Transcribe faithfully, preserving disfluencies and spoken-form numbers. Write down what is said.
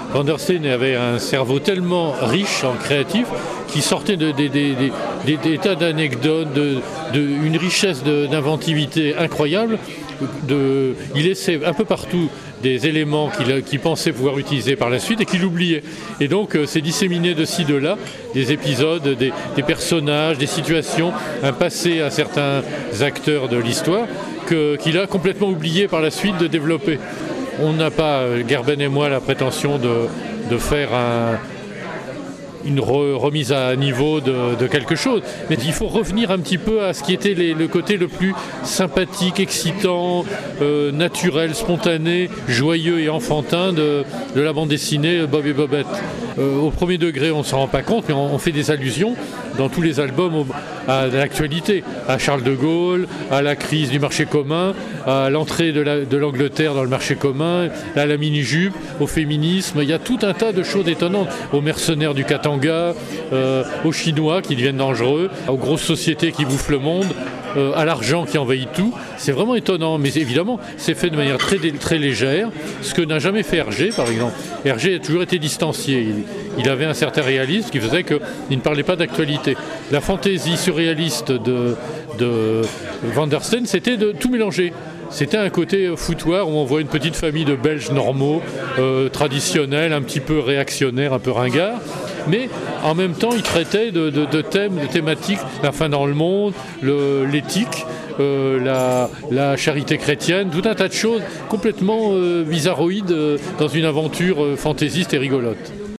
Van der Steen avait un cerveau tellement riche en créatif qui sortait de, de, de, de, de, des tas d'anecdotes, de, de, une richesse d'inventivité incroyable. De, il laissait un peu partout des éléments qu'il qu'il pensait pouvoir utiliser par la suite et qu'il oubliait. Et donc euh, c'est disséminé de ci, de là, des épisodes, des, des personnages, des situations, un passé à certains acteurs de l'histoire qu'il a complètement oublié par la suite de développer. On n'a pas, Gerben et moi, la prétention de, de faire un, une re, remise à niveau de, de quelque chose. Mais il faut revenir un petit peu à ce qui était les, le côté le plus sympathique, excitant, euh, naturel, spontané, joyeux et enfantin de, de la bande dessinée Bob et Bobette. Euh, au premier degré, on ne s'en rend pas compte, mais on, on fait des allusions dans tous les albums au, à l'actualité, à Charles de Gaulle, à la crise du marché commun, à l'entrée de l'Angleterre dans le marché commun, à la mini-jupe, au féminisme. Il y a tout un tas de choses étonnantes, aux mercenaires du Katanga, euh, aux Chinois qui deviennent dangereux, aux grosses sociétés qui bouffent le monde, euh, à l'argent qui envahit tout. C'est vraiment étonnant, mais évidemment, c'est fait de manière très, très légère, ce que n'a jamais fait Hergé, par exemple. Hergé a toujours été distancié. Il, il avait un certain réalisme qui faisait qu'il ne parlait pas d'actualité. La fantaisie surréaliste de, de Van der Steen, c'était de tout mélanger. C'était un côté foutoir où on voit une petite famille de Belges normaux, euh, traditionnels, un petit peu réactionnaires, un peu ringards. Mais en même temps, il traitait de, de, de thèmes, de thématiques, la fin dans le monde, l'éthique, euh, la, la charité chrétienne, tout un tas de choses complètement euh, bizarroïdes euh, dans une aventure euh, fantaisiste et rigolote.